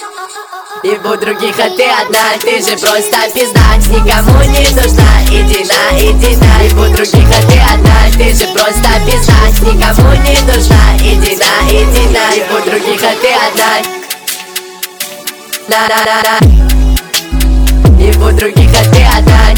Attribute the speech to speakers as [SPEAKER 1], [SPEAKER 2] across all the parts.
[SPEAKER 1] И у других, а ты одна, ты же просто пизда, никому не нужна, иди на. И у других, а ты одна, ты же просто пизда, никому не нужна, иди на. И у других, а ты одна, на. И у других, а ты одна,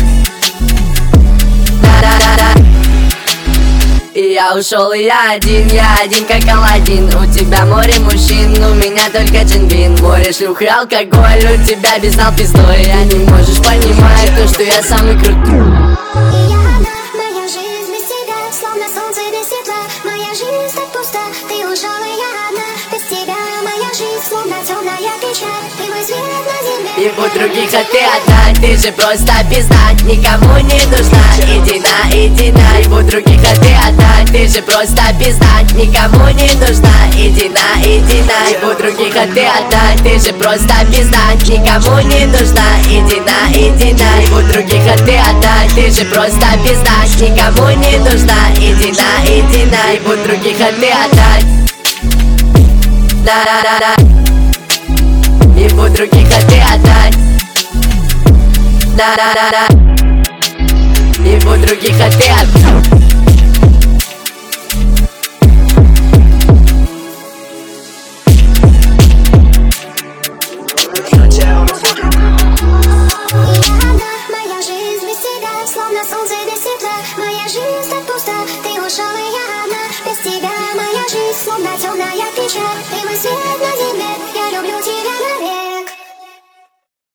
[SPEAKER 1] на. И я ушел, и я один как Аладдин. У тебя море мужчин, у меня только джинбин. Море шлюх и алкоголь, у тебя бездал пиздой. Я не можешь понимать то, что я самый крутой.
[SPEAKER 2] И я одна, моя жизнь без тебя, словно солнце без светла. Моя жизнь так пуста, ты ушел, и я одна. Без тебя моя жизнь словно темная печаль. Ты мой свет на земле.
[SPEAKER 1] И у других, а ты одна, ты же просто пизда, никому не нужна, иди на. И у других, а ты одна, ты же просто пизда, никому не нужна, иди на. И у других, а ты одна, ты же просто пизда, никому не нужна, иди на. И у других, а ты одна, ты же просто пизда, никому не нужна, иди на. И у других, а ты одна, на. И у других, а ты одна, на. И у других, а ты одна.
[SPEAKER 2] Моя жизнь без тебя, словно солнце без света.